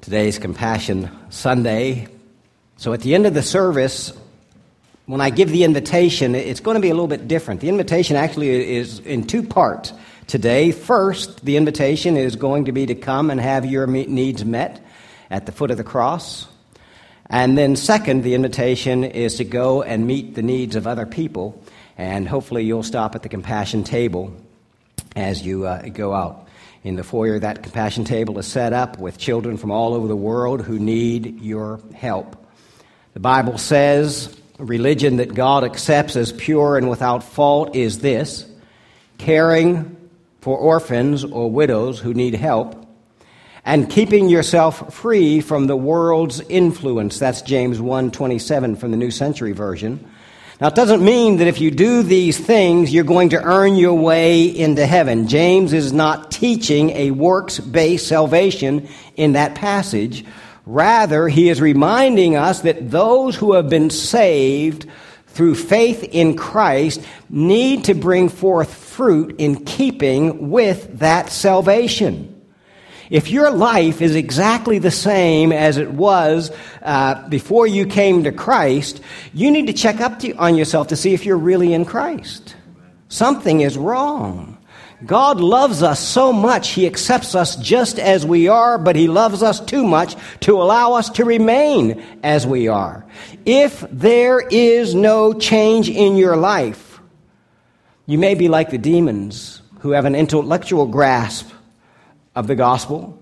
Today's Compassion Sunday. So at the end of the service, when I give the invitation, it's going to be a little bit different. The invitation actually is in two parts today. First, the invitation is going to be to come and have your needs met at the foot of the cross. And then second, the invitation is to go and meet the needs of other people. And hopefully you'll stop at the compassion table as you go out. In the foyer, that compassion table is set up with children from all over the world who need your help. The Bible says religion that God accepts as pure and without fault is this: caring for orphans or widows who need help, and keeping yourself free from the world's influence. That's James 1:27 from the New Century Version. Now, it doesn't mean that if you do these things, you're going to earn your way into heaven. James is not teaching a works-based salvation in that passage. Rather, he is reminding us that those who have been saved through faith in Christ need to bring forth fruit in keeping with that salvation. If your life is exactly the same as it was before you came to Christ, you need to check up on yourself to see if you're really in Christ. Something is wrong. God loves us so much, He accepts us just as we are, but He loves us too much to allow us to remain as we are. If there is no change in your life, you may be like the demons who have an intellectual grasp of the gospel,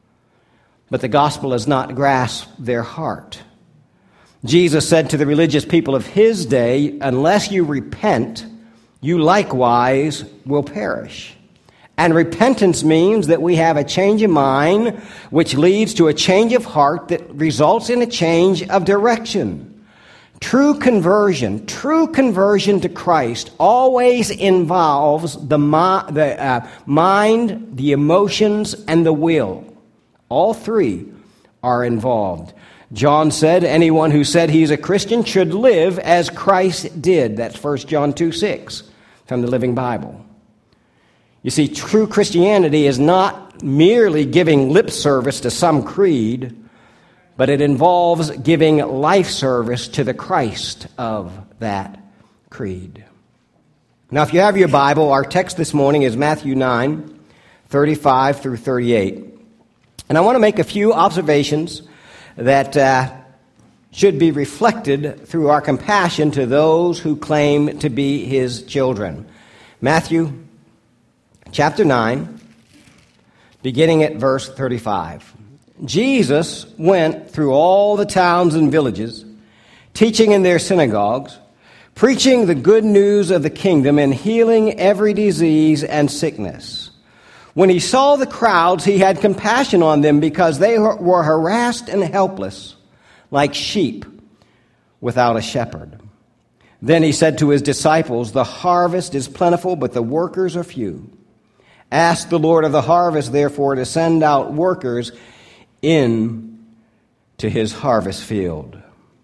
but the gospel has not grasped their heart. Jesus said to the religious people of His day, unless you repent, you likewise will perish. And repentance means that we have a change of mind, which leads to a change of heart that results in a change of direction. True conversion to Christ always involves the mind, the emotions, and the will. All three are involved. John said, anyone who said he's a Christian should live as Christ did. That's 1 John 2:6 from the Living Bible. You see, true Christianity is not merely giving lip service to some creed, but it involves giving life service to the Christ of that creed. Now, if you have your Bible, our text this morning is Matthew 9:35 through 38. And I want to make a few observations that should be reflected through our compassion to those who claim to be His children. Matthew chapter 9, beginning at verse 35. Jesus went through all the towns and villages, teaching in their synagogues, preaching the good news of the kingdom, and healing every disease and sickness. When He saw the crowds, He had compassion on them because they were harassed and helpless, like sheep without a shepherd. Then He said to His disciples, the harvest is plentiful, but the workers are few. Ask the Lord of the harvest, therefore, to send out workers in to His harvest field.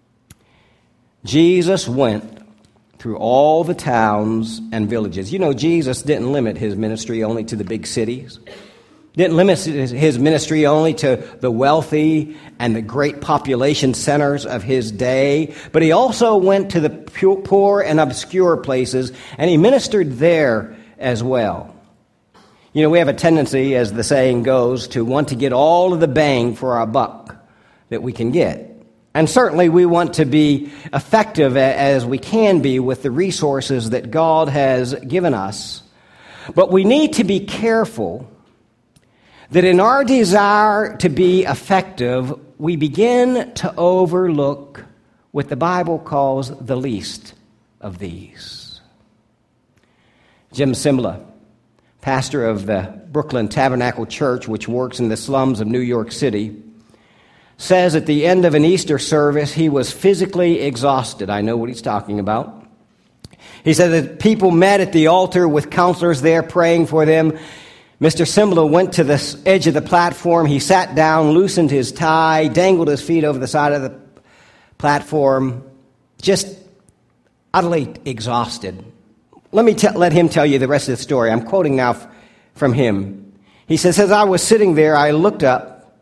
Jesus went through all the towns and villages. You know, Jesus didn't limit His ministry only to the big cities. Didn't limit His ministry only to the wealthy and the great population centers of His day, but He also went to the poor and obscure places, and He ministered there as well. You know, we have a tendency, as the saying goes, to want to get all of the bang for our buck that we can get. And certainly we want to be effective as we can be with the resources that God has given us. But we need to be careful that in our desire to be effective, we begin to overlook what the Bible calls the least of these. Jim Cymbala, pastor of the Brooklyn Tabernacle Church, which works in the slums of New York City, says at the end of an Easter service he was physically exhausted. I know what he's talking about. He said that people met at the altar with counselors there praying for them. Mr. Cymbala went to the edge of the platform. He sat down, loosened his tie, dangled his feet over the side of the platform, just utterly exhausted. Let him tell you the rest of the story. I'm quoting now from him. He says, as I was sitting there, I looked up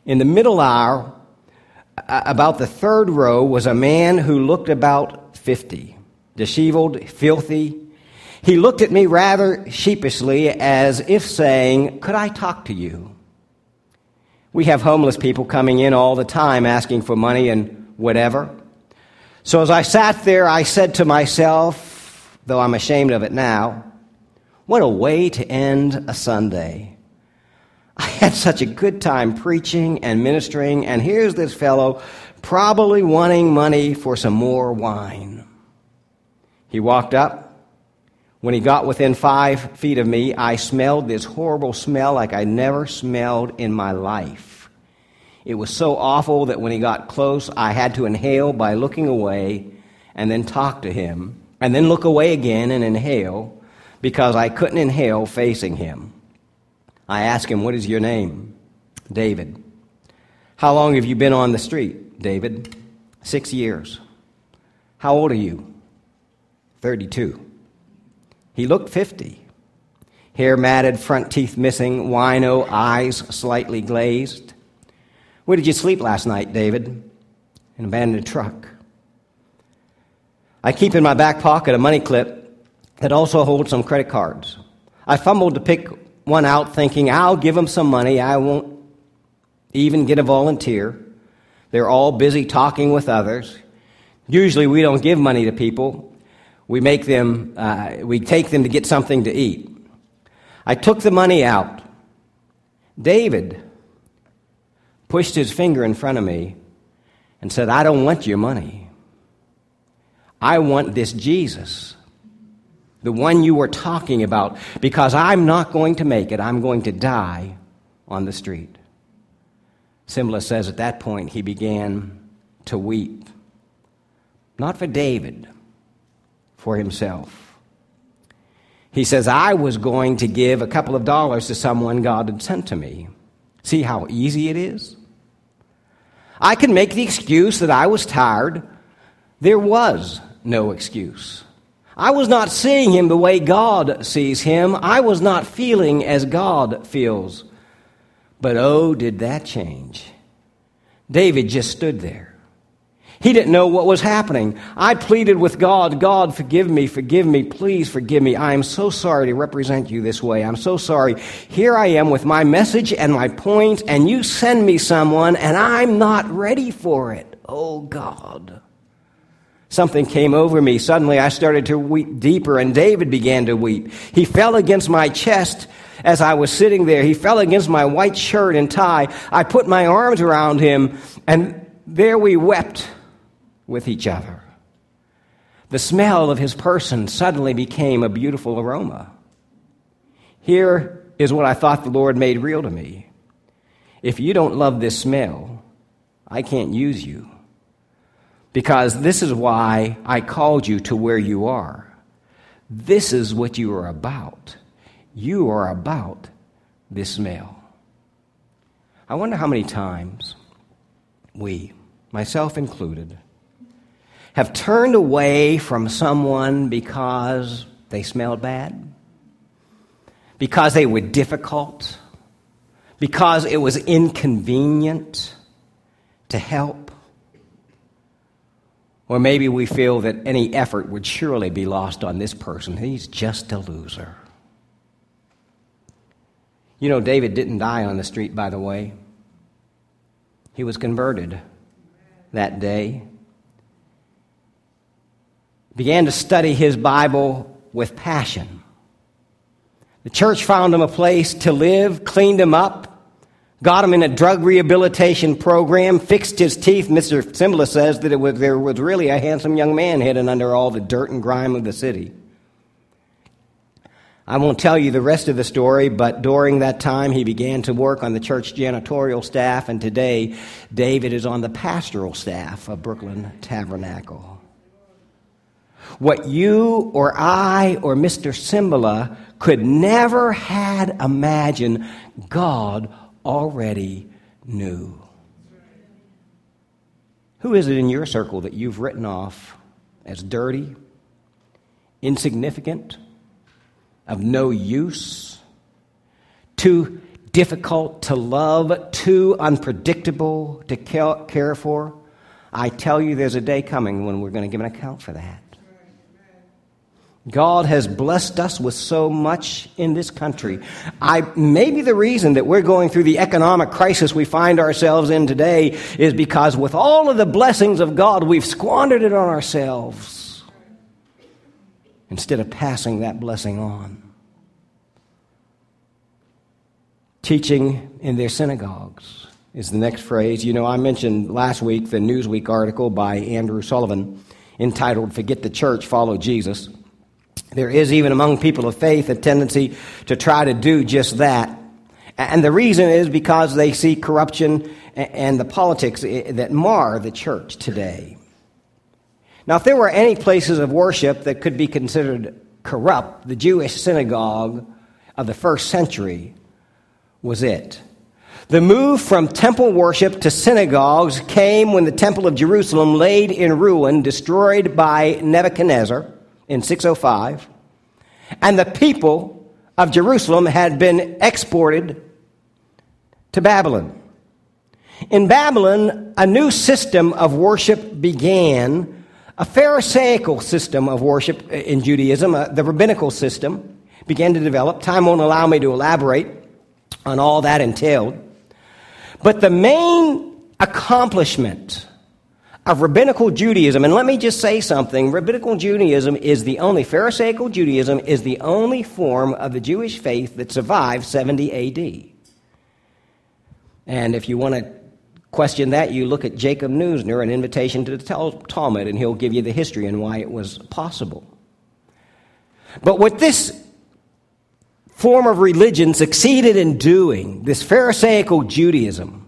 In the middle aisle, about the third row, was a man who looked about 50, disheveled, filthy. He looked at me rather sheepishly as if saying, "Could I talk to you?" We have homeless people coming in all the time asking for money and whatever. So as I sat there, I said to myself, though I'm ashamed of it now, what a way to end a Sunday. I had such a good time preaching and ministering, and here's this fellow probably wanting money for some more wine. He walked up. When he got within 5 feet of me, I smelled this horrible smell like I never smelled in my life. It was so awful that when he got close, I had to inhale by looking away and then talk to him, and then look away again and inhale because I couldn't inhale facing him. I asked him, "What is your name?" "David." "How long have you been on the street?" "David." 6 years. "How old are you?" 32. He looked 50. Hair matted, front teeth missing, wino, eyes slightly glazed. "Where did you sleep last night, David?" "In an abandoned truck." I keep in my back pocket a money clip that also holds some credit cards. I fumbled to pick one out, thinking, I'll give them some money. I won't even get a volunteer. They're all busy talking with others. Usually we don't give money to people. We take them to get something to eat. I took the money out. David pushed his finger in front of me and said, "I don't want your money. I want this Jesus, the one you were talking about, because I'm not going to make it. I'm going to die on the street." Simla says at that point he began to weep. Not for David, for himself. He says, "I was going to give a couple of dollars to someone God had sent to me." See how easy it is? I could make the excuse that I was tired. There was no excuse. I was not seeing him the way God sees him. I was not feeling as God feels. But oh, did that change. David just stood there. He didn't know what was happening. I pleaded with God, "God, forgive me, please forgive me. I am so sorry to represent you this way. I'm so sorry. Here I am with my message and my point, and you send me someone, and I'm not ready for it. Oh, God." Something came over me. Suddenly I started to weep deeper, and David began to weep. He fell against my chest as I was sitting there. He fell against my white shirt and tie. I put my arms around him, and there we wept with each other. The smell of his person suddenly became a beautiful aroma. Here is what I thought the Lord made real to me. If you don't love this smell, I can't use you. Because this is why I called you to where you are. This is what you are about. You are about this smell. I wonder how many times we, myself included, have turned away from someone because they smelled bad, because they were difficult, because it was inconvenient to help. Or maybe we feel that any effort would surely be lost on this person. He's just a loser. You know, David didn't die on the street, by the way. He was converted that day. Began to study his Bible with passion. The church found him a place to live, cleaned him up, got him in a drug rehabilitation program, fixed his teeth. Mr. Simla says that there was really a handsome young man hidden under all the dirt and grime of the city. I won't tell you the rest of the story, but during that time he began to work on the church janitorial staff, and today David is on the pastoral staff of Brooklyn Tabernacle. What you or I or Mr. Simla could never had imagined, God already knew. Who is it in your circle that you've written off as dirty, insignificant, of no use, too difficult to love, too unpredictable to care for, I tell you there's a day coming when we're going to give an account for that. God has blessed us with so much in this country. Maybe the reason that we're going through the economic crisis we find ourselves in today is because with all of the blessings of God, we've squandered it on ourselves instead of passing that blessing on. Teaching in their synagogues is the next phrase. You know, I mentioned last week the Newsweek article by Andrew Sullivan entitled, "Forget the Church, Follow Jesus." There is, even among people of faith, a tendency to try to do just that. And the reason is because they see corruption and the politics that mar the church today. Now, if there were any places of worship that could be considered corrupt, the Jewish synagogue of the first century was it. The move from temple worship to synagogues came when the Temple of Jerusalem laid in ruin, destroyed by Nebuchadnezzar in 605, and the people of Jerusalem had been exported to Babylon. In Babylon, a new system of worship began, a Pharisaical system of worship in Judaism, the rabbinical system began to develop. Time won't allow me to elaborate on all that entailed. But the main accomplishment of rabbinical Judaism, and let me just say something, rabbinical Judaism is the only, Pharisaical Judaism is the only form of the Jewish faith that survived 70 A.D. And if you want to question that, you look at Jacob Neusner, An Invitation to the Talmud, and he'll give you the history and why it was possible. But what this form of religion succeeded in doing, this Pharisaical Judaism,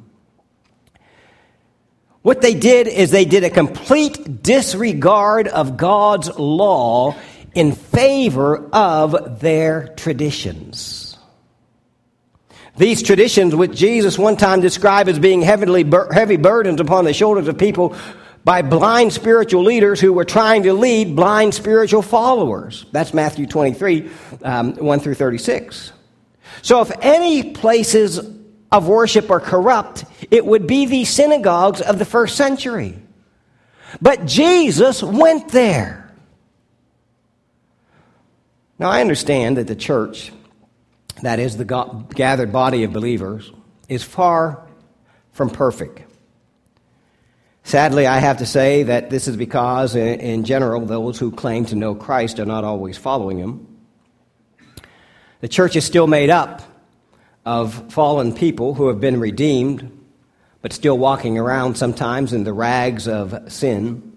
what they did is they did a complete disregard of God's law in favor of their traditions. These traditions, which Jesus one time described as being heavy burdens upon the shoulders of people by blind spiritual leaders who were trying to lead blind spiritual followers. That's Matthew 23, 1 through 36. So if any places of worship are corrupt, it would be the synagogues of the first century. But Jesus went there. Now, I understand that the church, that is the gathered body of believers, is far from perfect. Sadly, I have to say that this is because, in general, those who claim to know Christ are not always following him. The church is still made up of fallen people who have been redeemed, but still walking around sometimes in the rags of sin.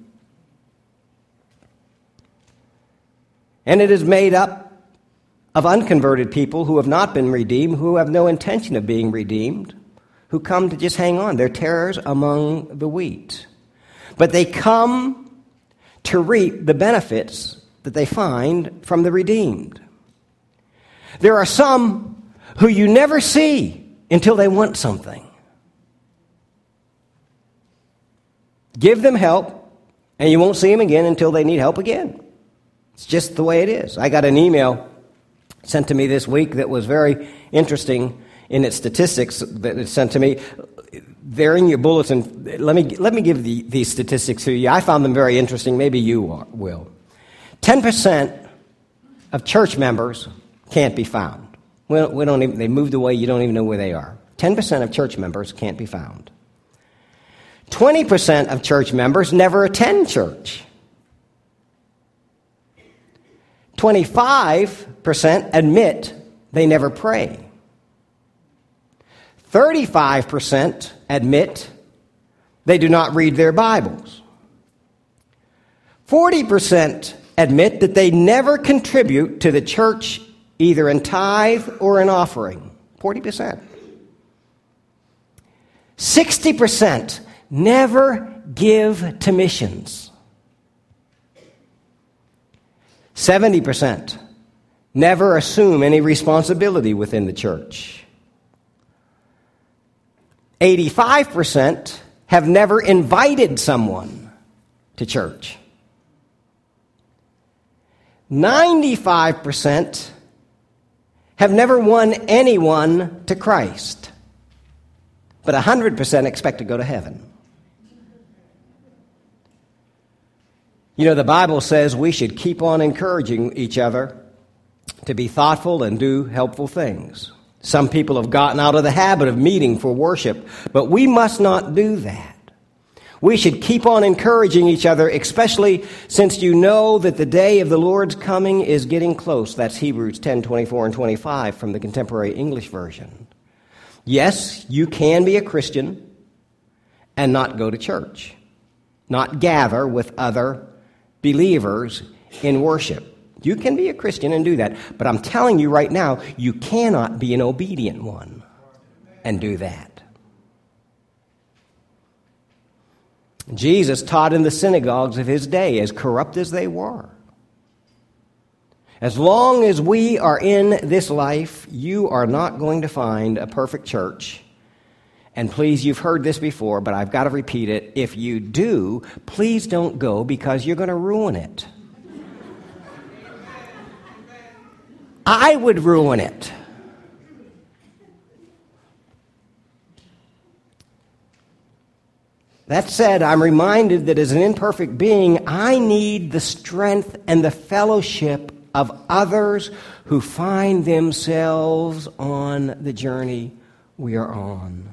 And it is made up of unconverted people who have not been redeemed, who have no intention of being redeemed, who come to just hang on. They're tares among the wheat. But they come to reap the benefits that they find from the redeemed. There are some who you never see until they want something. Give them help, and you won't see them again until they need help again. It's just the way it is. I got an email sent to me this week that was very interesting in its statistics that it sent to me. They're in your bulletin. Let me give these statistics to you. I found them very interesting. Maybe you will. 10% of church members can't be found. We don't even, they moved away. You don't even know where they are. 10% of church members can't be found. 20% of church members never attend church. 25% admit they never pray. 35% admit they do not read their Bibles. 40% admit that they never contribute to the church either in tithe or in offering. 40%. 60% never give to missions. 70% never assume any responsibility within the church. 85% have never invited someone to church. 95% have never won anyone to Christ, but 100% expect to go to heaven. You know, the Bible says we should keep on encouraging each other to be thoughtful and do helpful things. Some people have gotten out of the habit of meeting for worship, but we must not do that. We should keep on encouraging each other, especially since you know that the day of the Lord's coming is getting close. That's Hebrews 10:24 and 25 from the Contemporary English Version. Yes, you can be a Christian and not go to church, not gather with other believers in worship. You can be a Christian and do that, but I'm telling you right now, you cannot be an obedient one and do that. Jesus taught in the synagogues of his day, as corrupt as they were. As long as we are in this life, you are not going to find a perfect church. And please, you've heard this before, but I've got to repeat it. If you do, please don't go because you're going to ruin it. I would ruin it. That said, I'm reminded that as an imperfect being, I need the strength and the fellowship of others who find themselves on the journey we are on.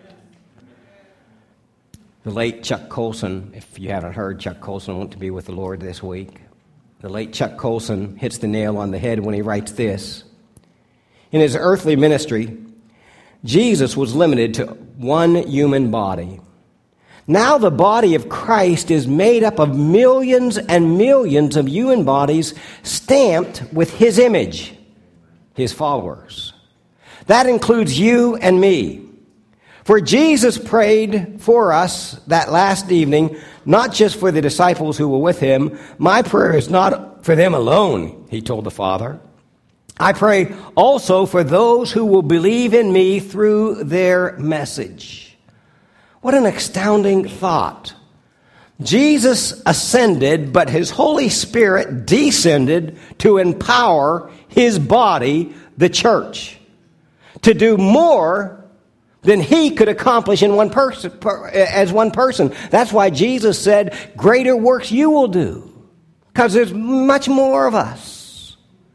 The late Chuck Colson, if you haven't heard, Chuck Colson went to be with the Lord this week. The late Chuck Colson hits the nail on the head when he writes this. In his earthly ministry, Jesus was limited to one human body. Now the body of Christ is made up of millions and millions of human bodies stamped with his image, his followers. That includes you and me. For Jesus prayed for us that last evening, not just for the disciples who were with him. My prayer is not for them alone, he told the Father. I pray also for those who will believe in me through their message. What an astounding thought. Jesus ascended, but his Holy Spirit descended to empower his body, the church, to do more than he could accomplish in one person, as one person. That's why Jesus said, greater works you will do, because there's much more of us.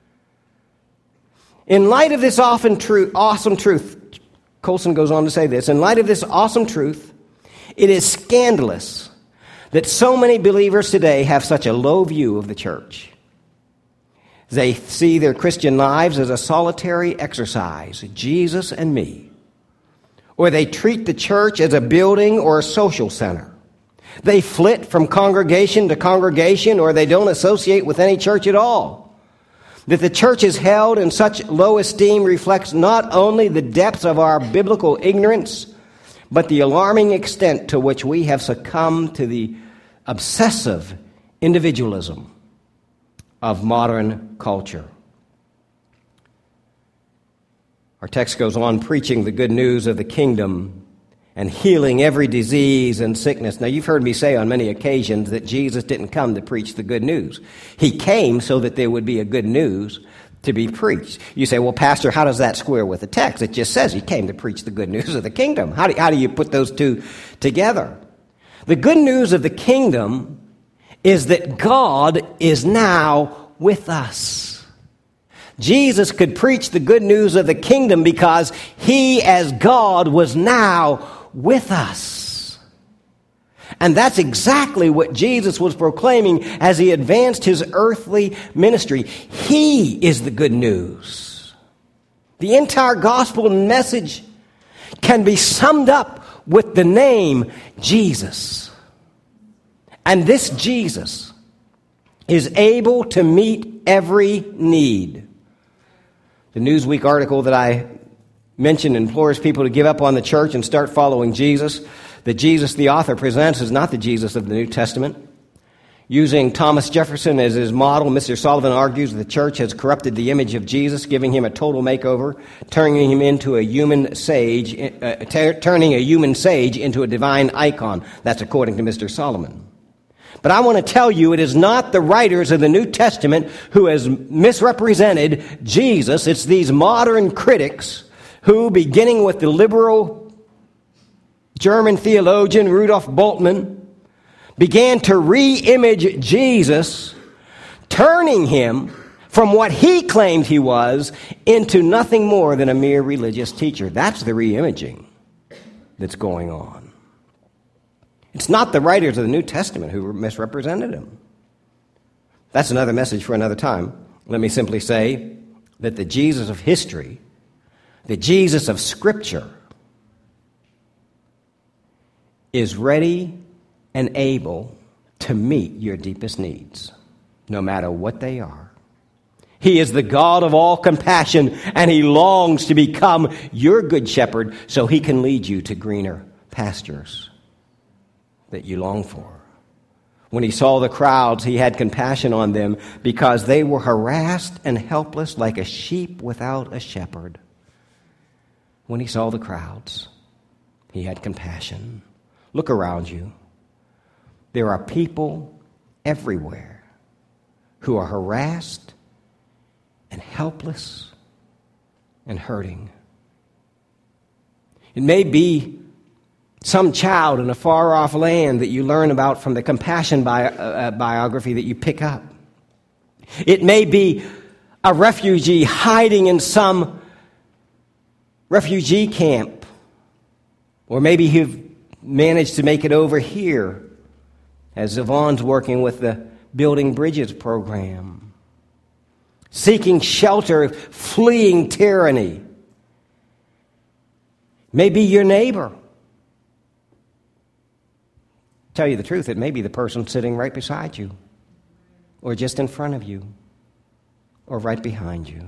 In light of this awesome truth, Colson goes on to say this, in light of this awesome truth, it is scandalous that so many believers today have such a low view of the church. They see their Christian lives as a solitary exercise, Jesus and me. Or they treat the church as a building or a social center. They flit from congregation to congregation, or they don't associate with any church at all. That the church is held in such low esteem reflects not only the depths of our biblical ignorance, but the alarming extent to which we have succumbed to the obsessive individualism of modern culture. Our text goes on preaching the good news of the kingdom and healing every disease and sickness. Now, you've heard me say on many occasions that Jesus didn't come to preach the good news. He came so that there would be a good news to be preached. You say, well, Pastor, how does that square with the text? It just says he came to preach the good news of the kingdom. How do you put those two together? The good news of the kingdom is that God is now with us. Jesus could preach the good news of the kingdom because he, as God, was now with us. And that's exactly what Jesus was proclaiming as he advanced his earthly ministry. He is the good news. The entire gospel message can be summed up with the name Jesus. And this Jesus is able to meet every need. The Newsweek article that I mentioned implores people to give up on the church and start following Jesus. The Jesus the author presents is not the Jesus of the New Testament. Using Thomas Jefferson as his model, Mr. Sullivan argues the church has corrupted the image of Jesus, giving him a total makeover, turning him into a human sage, turning a human sage into a divine icon. That's according to Mr. Solomon. But I want to tell you, it is not the writers of the New Testament who has misrepresented Jesus. It's these modern critics who, beginning with the liberal German theologian Rudolf Bultmann, began to re-image Jesus, turning him from what he claimed he was into nothing more than a mere religious teacher. That's the re-imaging that's going on. It's not the writers of the New Testament who misrepresented him. That's another message for another time. Let me simply say that the Jesus of history, the Jesus of Scripture, is ready and able to meet your deepest needs, no matter what they are. He is the God of all compassion, and He longs to become your good shepherd so He can lead you to greener pastures that you long for. When He saw the crowds, He had compassion on them because they were harassed and helpless like a sheep without a shepherd. When He saw the crowds, He had compassion. Look around you. There are people everywhere who are harassed and helpless and hurting. It may be some child in a far-off land that you learn about from the compassion biography that you pick up. It may be a refugee hiding in some refugee camp. Or maybe you've managed to make it over here as Yvonne's working with the Building Bridges program, seeking shelter, fleeing tyranny. Maybe your neighbor. Tell you the truth, it may be the person sitting right beside you, or just in front of you, or right behind you.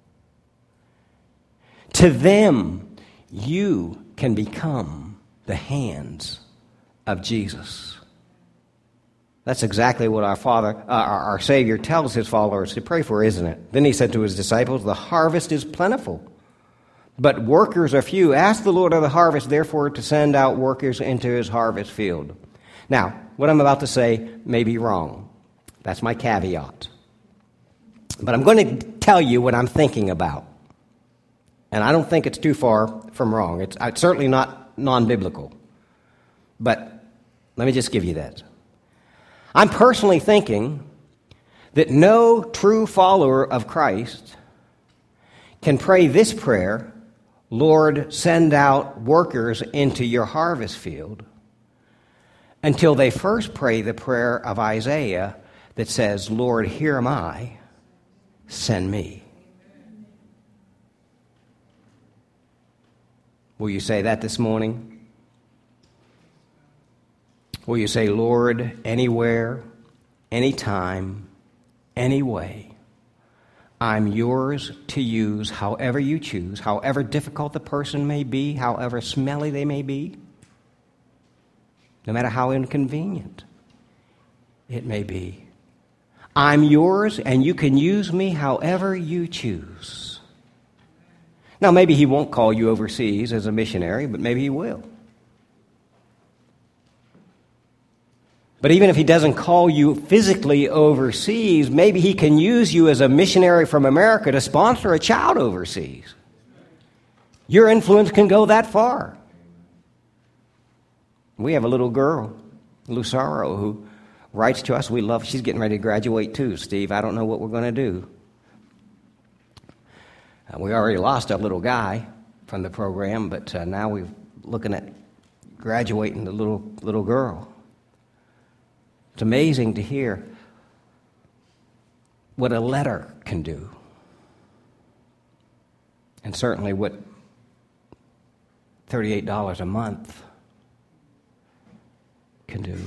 To them, you can become the hands of Jesus. That's exactly what our Savior tells His followers to pray for, isn't it? Then He said to His disciples, "The harvest is plentiful, but workers are few. Ask the Lord of the harvest, therefore, to send out workers into His harvest field." Now, what I'm about to say may be wrong. That's my caveat. But I'm going to tell you what I'm thinking about. And I don't think it's too far from wrong. It's certainly not non-biblical. But let me just give you that. I'm personally thinking that no true follower of Christ can pray this prayer, "Lord, send out workers into your harvest field," until they first pray the prayer of Isaiah that says, "Lord, here am I, send me." Will you say that this morning? Will you say, "Lord, anywhere, anytime, any way, I'm yours to use however you choose, however difficult the person may be, however smelly they may be, no matter how inconvenient it may be. I'm yours, and you can use me however you choose." Now, maybe He won't call you overseas as a missionary, but maybe He will. But even if He doesn't call you physically overseas, maybe He can use you as a missionary from America to sponsor a child overseas. Your influence can go that far. We have a little girl, Lucero, who writes to us. She's getting ready to graduate too, Steve. I don't know what we're going to do. We already lost our little guy from the program, but now we're looking at graduating the little girl. It's amazing to hear what a letter can do, and certainly what $38 a month can do.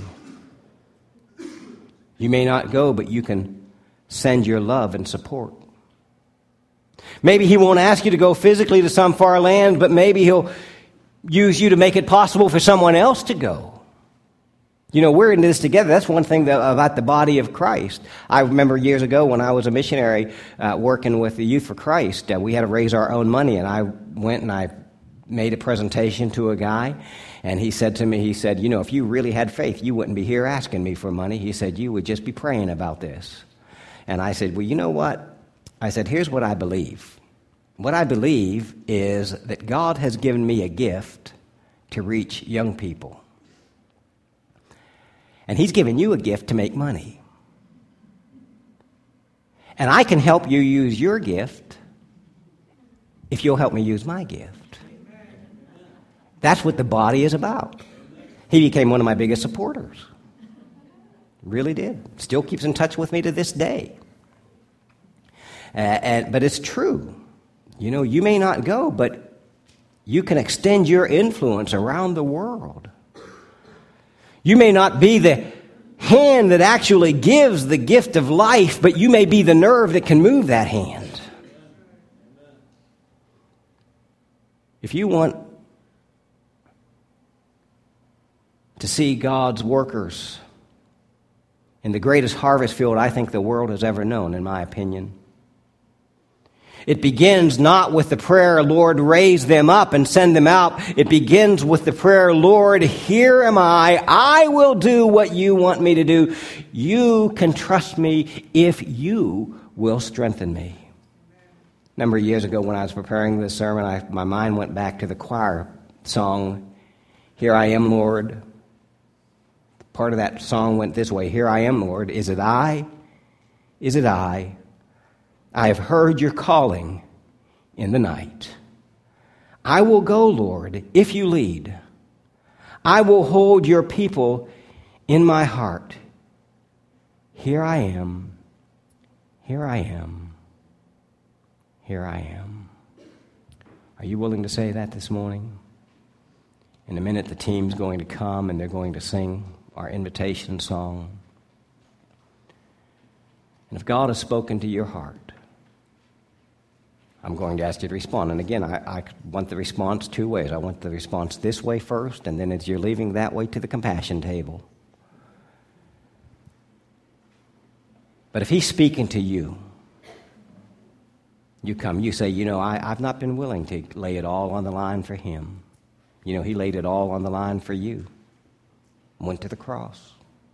You may not go, but you can send your love and support. Maybe He won't ask you to go physically to some far land, but maybe He'll use you to make it possible for someone else to go. You know, we're in this together. That's one thing about the body of Christ. I remember years ago when I was a missionary working with the Youth for Christ, we had to raise our own money, and I went and I made a presentation to a guy, and he said to me, he said, if you really had faith, you wouldn't be here asking me for money. He said, you would just be praying about this. And I said, well, you know what? I said, here's what I believe. What I believe is that God has given me a gift to reach young people. And he's given you a gift to make money. And I can help you use your gift if you'll help me use my gift. That's what the body is about. He became one of my biggest supporters. Really did. Still keeps in touch with me to this day. But it's true. You may not go, but you can extend your influence around the world. You may not be the hand that actually gives the gift of life, but you may be the nerve that can move that hand. If you want to see God's workers in the greatest harvest field I think the world has ever known, in my opinion, it begins not with the prayer, Lord, raise them up and send them out. It begins with the prayer, Lord, here am I will do what you want me to do. You can trust me if you will strengthen me. A number of years ago when I was preparing this sermon, my mind went back to the choir song, Here I Am, Lord. Part of that song went this way, Here I am, Lord. Is it I? Is it I? I have heard your calling in the night. I will go, Lord, if you lead. I will hold your people in my heart. Here I am. Here I am. Here I am. Are you willing to say that this morning? In a minute, the team's going to come and they're going to sing our invitation song. And if God has spoken to your heart, I'm going to ask you to respond. And again, I want the response two ways. I want the response this way first, and then as you're leaving that way to the compassion table. But if he's speaking to you, you come, you say, I've not been willing to lay it all on the line for him. He laid it all on the line for you. Went to the cross.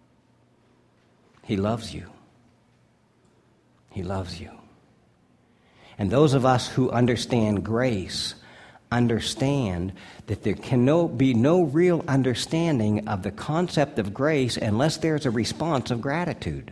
He loves you. He loves you. And those of us who understand grace understand that there can be no real understanding of the concept of grace unless there's a response of gratitude.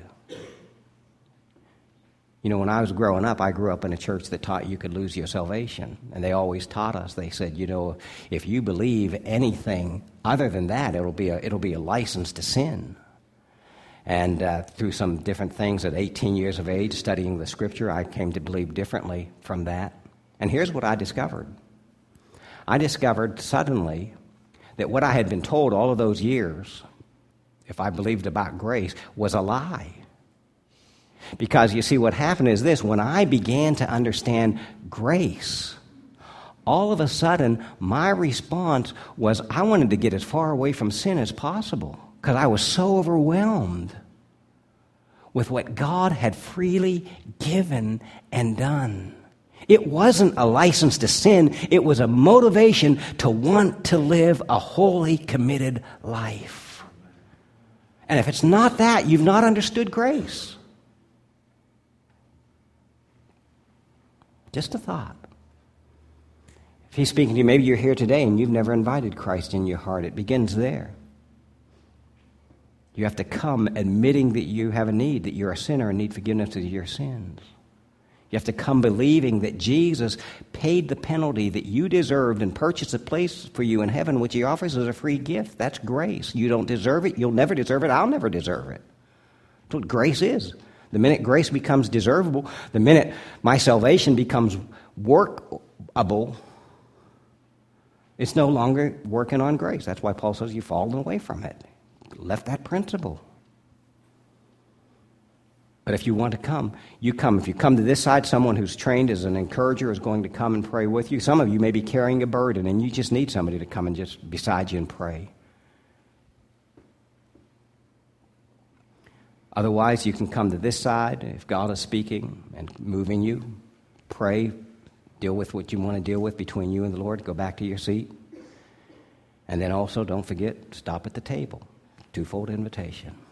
When I was growing up, I grew up in a church that taught you could lose your salvation. And they always taught us, they said, if you believe anything other than that, it'll be a license to sin. And through some different things at 18 years of age, studying the Scripture, I came to believe differently from that. And here's what I discovered. I discovered suddenly that what I had been told all of those years, if I believed about grace, was a lie. Because you see, what happened is this. When I began to understand grace, all of a sudden, my response was I wanted to get as far away from sin as possible. Because I was so overwhelmed with what God had freely given and done. It wasn't a license to sin. It was a motivation to want to live a holy, committed life. And if it's not that, you've not understood grace. Just a thought. If he's speaking to you, maybe you're here today and you've never invited Christ in your heart. It begins there. You have to come admitting that you have a need, that you're a sinner and need forgiveness of your sins. You have to come believing that Jesus paid the penalty that you deserved and purchased a place for you in heaven, which he offers as a free gift. That's grace. You don't deserve it. You'll never deserve it. I'll never deserve it. That's what grace is. The minute grace becomes deservable, the minute my salvation becomes workable, it's no longer working on grace. That's why Paul says you've fallen away from it. Left that principle. But if you want to come, you come. If you come to this side, someone who's trained as an encourager is going to come and pray with you. Some of you may be carrying a burden, and you just need somebody to come and just beside you and pray. Otherwise, you can come to this side if God is speaking and moving you. Pray deal with what you want to deal with between you and the Lord. Go back to your seat. And then also, don't forget, stop at the table. Twofold invitation.